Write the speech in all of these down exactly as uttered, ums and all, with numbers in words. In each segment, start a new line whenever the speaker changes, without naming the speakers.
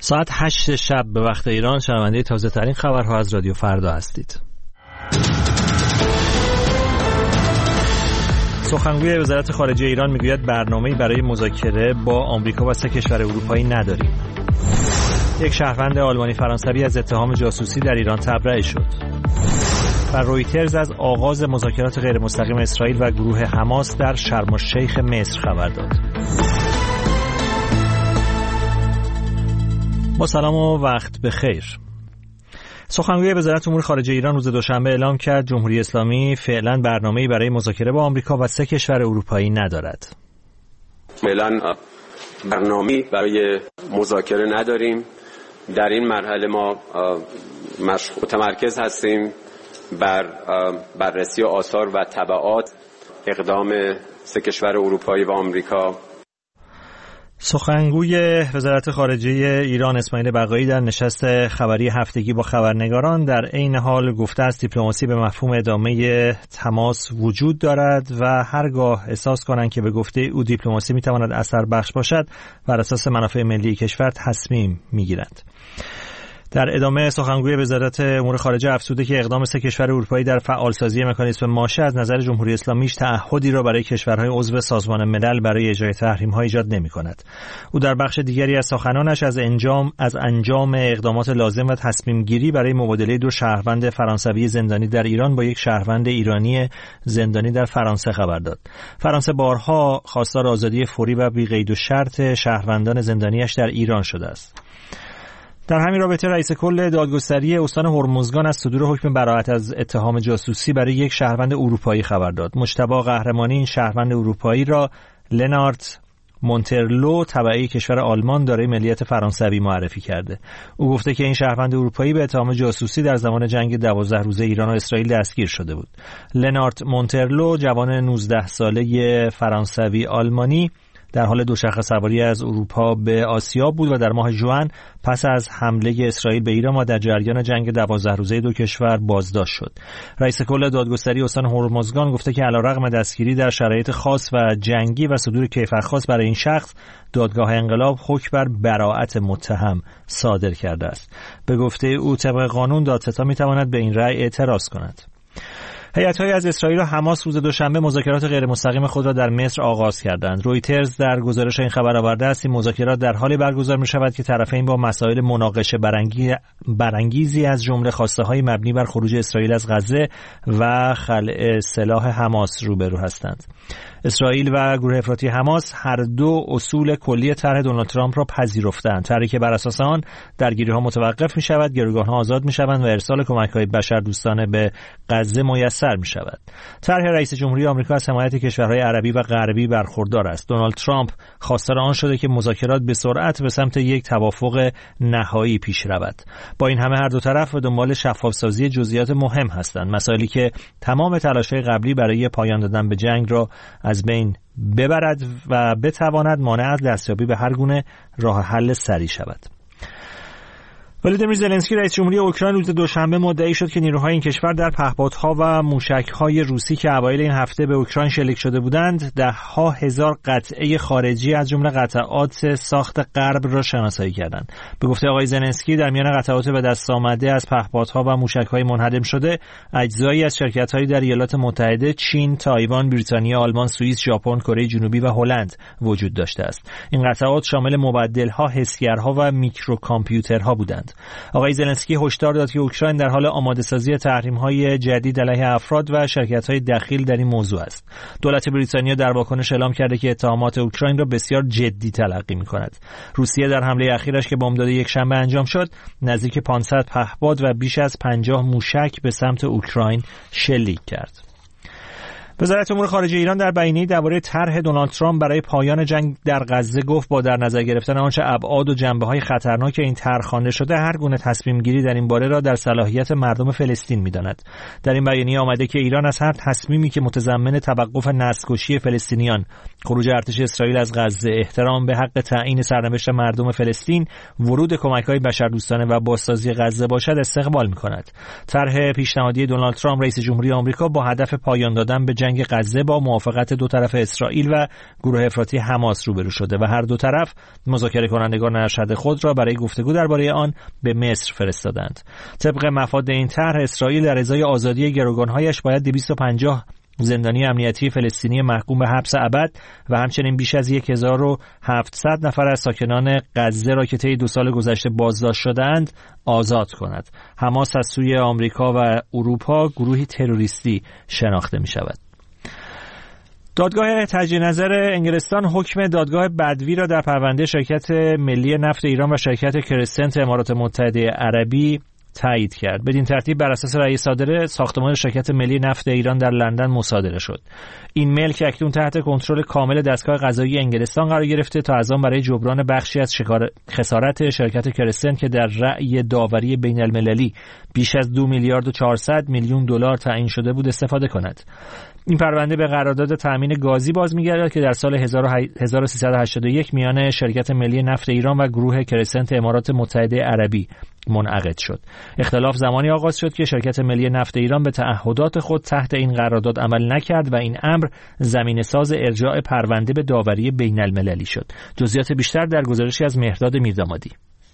ساعت هشت شب به وقت ایران شنونده تازه ترین خبرها از رادیو فردا هستید. سخنگوی وزارت خارجه ایران میگوید برنامه‌ای برای مذاکره با آمریکا و سه کشور اروپایی نداریم. یک شهروند آلمانی فرانسوی از اتهام جاسوسی در ایران تبرئه شد. و رویترز از آغاز مذاکرات غیر مستقیم اسرائیل و گروه حماس در شرم الشیخ مصر خبر داد. با سلام و وقت بخیر. سخنگوی وزارت امور خارجه ایران روز دوشنبه اعلام کرد جمهوری اسلامی فعلا برنامه‌ای برای مذاکره با آمریکا و سه کشور اروپایی ندارد.
فعلا برنامه‌ای برای مذاکره نداریم. در این مرحله ما متمرکز هستیم بر بررسی آثار و تبعات اقدام سه کشور اروپایی و آمریکا.
سخنگوی وزارت خارجه ایران اسماعیل بقایی در نشست خبری هفتگی با خبرنگاران در عین حال گفته است دیپلماسی به مفهوم ادامه تماس وجود دارد و هرگاه احساس کنند که به گفته او دیپلماسی میتواند اثر بخش باشد بر اساس منافع ملی کشور تصمیم میگیرند. در ادامه سخنگوی وزارت امور خارجه افزوده که اقدام سه کشور اروپایی در فعالسازی مکانیزم ماشه از نظر جمهوری اسلامی تعهدی را برای کشورهای عضو سازمان ملل برای اجرای تحریم‌ها ایجاد نمی‌کند. او در بخش دیگری از سخنانش از انجام از انجام اقدامات لازم و تصمیم گیری برای مبادله دو شهروند فرانسوی زندانی در ایران با یک شهروند ایرانی زندانی در فرانسه خبر داد. فرانسه بارها خواستار آزادی فوری و بی قید و شرط شهروندان زندانیش در ایران شده است. در همین رابطه رئیس کل دادگستری استان هرمزگان از صدور حکم براءت از اتهام جاسوسی برای یک شهروند اروپایی خبر داد. مجتبی قهرمانی این شهروند اروپایی را لنارت مونترلو تبعی کشور آلمان دارای ملیت فرانسوی معرفی کرده. او گفته که این شهروند اروپایی به اتهام جاسوسی در زمان جنگ دوازده روزه ایران و اسرائیل دستگیر شده بود. لنارت مونترلو جوان نوزده ساله فرانسوی آلمانی در حال دوچرخه سواری از اروپا به آسیا بود و در ماه ژوئن پس از حمله اسرائیل به ایران و در جریان جنگ دوازده روزه دو کشور بازداشت شد. رئیس کل دادگستری استان هرمزگان گفته که علیرغم دستگیری در شرایط خاص و جنگی و صدور کیفرخواست برای این شخص، دادگاه انقلاب حکم بر براءت متهم صادر کرده است. به گفته او طبق قانون دادستان می‌تواند به این رأی اعتراض کند. هیئت‌های از اسرائیل و حماس روز دوشنبه مذاکرات غیر مستقیم خود را در مصر آغاز کردند. رویترز در گزارش این خبر آورده است این مذاکرات در حالی برگزار می‌شود که طرفین با مسائل مناقشه برانگیز برانگیزی از جمله خواسته‌های مبنی بر خروج اسرائیل از غزه و خلع سلاح حماس روبرو هستند. اسرائیل و گروه افراطی حماس هر دو اصول کلی طرح دونالد ترامپ را پذیرفتند. طرحی که بر اساس آن درگیری‌ها متوقف می‌شود، گروگان‌ها آزاد می‌شوند و ارسال کمک‌های بشردوستانه به غزه میسر می‌شود. طرح رئیس جمهوری آمریکا از حمایت کشورهای عربی و غربی برخوردار است. دونالد ترامپ خواستار آن شده که مذاکرات به سرعت به سمت یک توافق نهایی پیش رود. با این همه هر دو طرف به دنبال شفاف‌سازی جزئیات مهم هستند، مسائلی که تمام تلاش‌های قبلی برای پایان دادن به جنگ را از بین ببرد و بتواند مانع از دستیابی به هر گونه راه حل سریع شود. ولادیمیر زلنسکی رئیس جمهوری اوکراین روز دوشنبه مدعی شد که نیروهای این کشور در پهپادها و موشک‌های روسی که اوایل این هفته به اوکراین شلیک شده بودند، ده‌ها هزار قطعه خارجی از جمله قطعات ساخت غرب را شناسایی کردند. به گفته آقای زلنسکی در میان قطعات به دست آمده از پهپادها و موشک‌های منهدم شده، اجزایی از شرکت‌های در ایالات متحده، چین، تایوان، بریتانیا، آلمان، سوئیس، ژاپن، کره جنوبی و هلند وجود داشته است. این قطعات شامل مبدل‌ها، حسگرها و میکروکامپیوترها بودند. آقای زلنسکی هشدار داد که اوکراین در حال آماده‌سازی تحریم‌های جدید علیه افراد و شرکت‌های دخیل در این موضوع است. دولت بریتانیا در واکنش اعلام کرده که اتهامات اوکراین را بسیار جدی تلقی می‌کند. روسیه در حمله اخیرش که بامداد یک شنبه انجام شد، نزدیک پانصد پهپاد و بیش از پنجاه موشک به سمت اوکراین شلیک کرد. وزارت امور خارجه ایران در بیانیه‌ای درباره طرح دونالد ترامپ برای پایان جنگ در غزه گفت با در نظر گرفتن آنچه ابعاد و جنبه‌های خطرناک این طرح خوانده شده، هر گونه تصمیم گیری در این باره را در صلاحیت مردم فلسطین می‌داند. در این بیانیه آمده که ایران از هر تصمیمی که متضمن توقف نسل‌کشی فلسطینیان، خروج ارتش اسرائیل از غزه، احترام به حق تعیین سرنوشت مردم فلسطین، ورود کمک‌های بشردوستانه و بازسازی غزه باشد استقبال می‌کند. طرح پیشنهادی دونالد ترامپ رئیس جمهوری آمریکا با هدف پایان دادن به جنگ جنگ غزه با موافقت دو طرف اسرائیل و گروه افراطی حماس روبرو شده و هر دو طرف مذاکره کنندگان ارشد خود را برای گفتگو درباره آن به مصر فرستادند. طبق مفاد این طرح، اسرائیل در ازای آزادی گروگان‌هایش باید دویست و پنجاه زندانی امنیتی فلسطینی محکوم به حبس ابد و همچنین بیش از هزار و هفتصد نفر از ساکنان غزه را که طی دو سال گذشته بازداشت شده‌اند آزاد کند. حماس از سوی آمریکا و اروپا گروهی تروریستی شناخته می شود. دادگاه تجدید نظر انگلستان حکم دادگاه بدوی را در پرونده شرکت ملی نفت ایران و شرکت کرسنت امارات متحده عربی تایید کرد. بدین ترتیب بر اساس رأی صادره ساختمان شرکت ملی نفت ایران در لندن مصادره شد. این ملک اکنون تحت کنترل کامل دستگاه قضایی انگلستان قرار گرفته تا از آن برای جبران بخشی از خسارت شرکت کرسنت که در رأی داوری بین المللی بیش از دو میلیارد و چهارصد میلیون دلار تعیین شده بود استفاده کند. این پرونده به قرارداد تامین گازی باز می‌گردد که در سال هزار و سیصد و هشتاد و یک میان شرکت ملی نفت ایران و گروه کرسنت امارات متحده عربی منعقد شد. اختلاف زمانی آغاز شد که شرکت ملی نفت ایران به تعهدات خود تحت این قرارداد عمل نکرد و این امر زمینه‌ساز ارجاع پرونده به داوری بین المللی شد. جزئیات بیشتر در گزارشی از مهرداد میردامادی.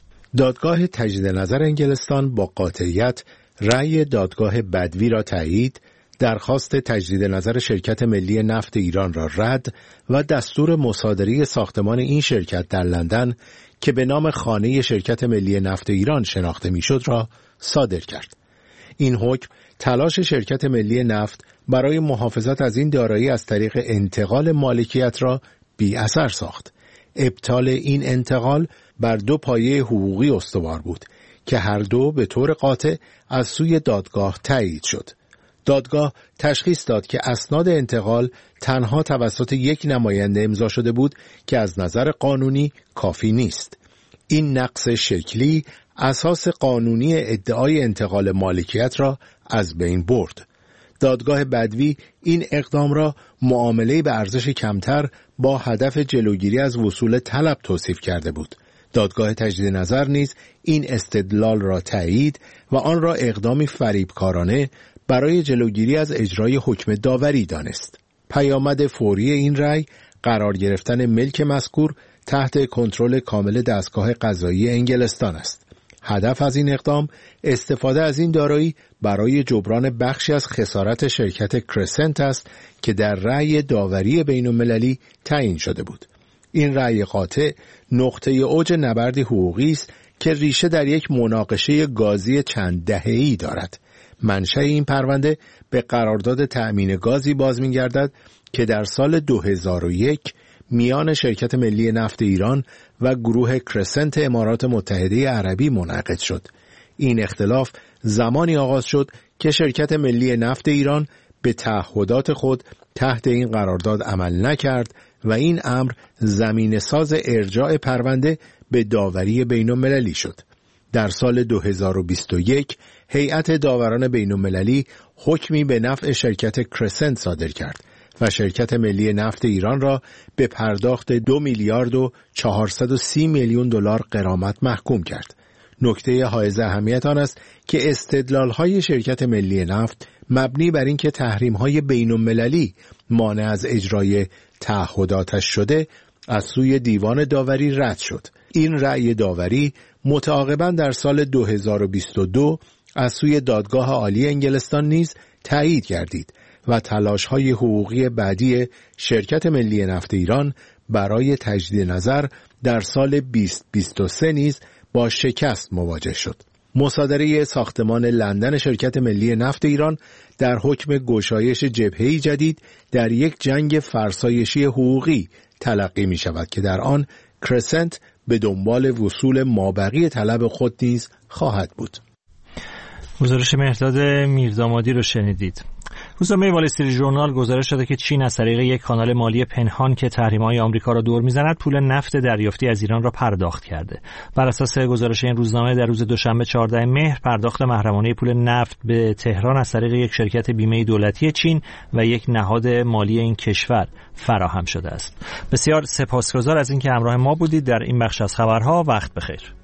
دادگاه تجدید نظر انگلستان با قاطعیت رأی دادگاه بدوی را تایید، درخواست تجدید نظر شرکت ملی نفت ایران را رد و دستور مصادره ساختمان این شرکت در لندن که به نام خانه شرکت ملی نفت ایران شناخته میشد را صادر کرد. این حکم تلاش شرکت ملی نفت برای محافظت از این دارایی از طریق انتقال مالکیت را بی اثر ساخت. ابطال این انتقال بر دو پایه حقوقی استوار بود که هر دو به طور قاطع از سوی دادگاه تایید شد. دادگاه تشخیص داد که اسناد انتقال تنها توسط یک نماینده امضا شده بود که از نظر قانونی کافی نیست. این نقص شکلی اساس قانونی ادعای انتقال مالکیت را از بین برد. دادگاه بدوی این اقدام را معامله به ارزش کمتر با هدف جلوگیری از وصول طلب توصیف کرده بود. دادگاه تجدید نظر نیز این استدلال را تایید و آن را اقدامی فریبکارانه برای جلوگیری از اجرای حکم داوری دانست. پیامد فوری این رأی قرار گرفتن ملک مذکور تحت کنترل کامل دستگاه قضایی انگلستان است. هدف از این اقدام استفاده از این دارایی برای جبران بخشی از خسارت شرکت کرسنت است که در رأی داوری بین المللی تعیین شده بود. این رأی قاطع نقطه اوج نبرد حقوقی است که ریشه در یک مناقشه گازی چند دهه‌ای دارد. منشأ این پرونده به قرارداد تأمین گازی باز می‌گردد که در سال دو هزار و یک میان شرکت ملی نفت ایران و گروه کرسنت امارات متحده عربی منعقد شد. این اختلاف زمانی آغاز شد که شرکت ملی نفت ایران به تعهدات خود تحت این قرارداد عمل نکرد و این امر زمینه‌ساز ارجاع پرونده به داوری بین‌المللی شد. در سال دو هزار و بیست و یک هیئت داوران بین‌المللی حکمی به نفع شرکت کرسنت صادر کرد و شرکت ملی نفت ایران را به پرداخت دو میلیارد و چهارصد و سی میلیون دلار غرامت محکوم کرد. نکته حائز اهمیت آن است که استدلال‌های شرکت ملی نفت مبنی بر اینکه تحریم‌های بین‌المللی مانع از اجرای تعهداتش شده از سوی دیوان داوری رد شد. این رأی داوری متعاقباً در سال دو هزار و بیست و دو از سوی دادگاه عالی انگلستان نیز تایید گردید و تلاش‌های حقوقی بعدی شرکت ملی نفت ایران برای تجدید نظر در سال بیست بیست و سه نیز با شکست مواجه شد. مصادره ساختمان لندن شرکت ملی نفت ایران در حکم گشایش جبهه‌ای جدید در یک جنگ فرسایشی حقوقی تلقی می شود که در آن کرسنت به دنبال وصول مابقی طلب خود نیز خواهد بود.
گزارش مهرداد میردامادی رو شنیدید. روزنامه وال استریت ژورنال گزارش داده که چین از طریق یک کانال مالی پنهان که تحریم‌های آمریکا را دور می‌زند پول نفت دریافتی از ایران را پرداخت کرده. بر اساس گزارش این روزنامه در روز دوشنبه چهاردهم مهر پرداخت محرمانه پول نفت به تهران از طریق یک شرکت بیمه دولتی چین و یک نهاد مالی این کشور فراهم شده است. بسیار سپاسگزار از اینکه همراه ما بودید در این بخش از خبرها. وقت بخیر.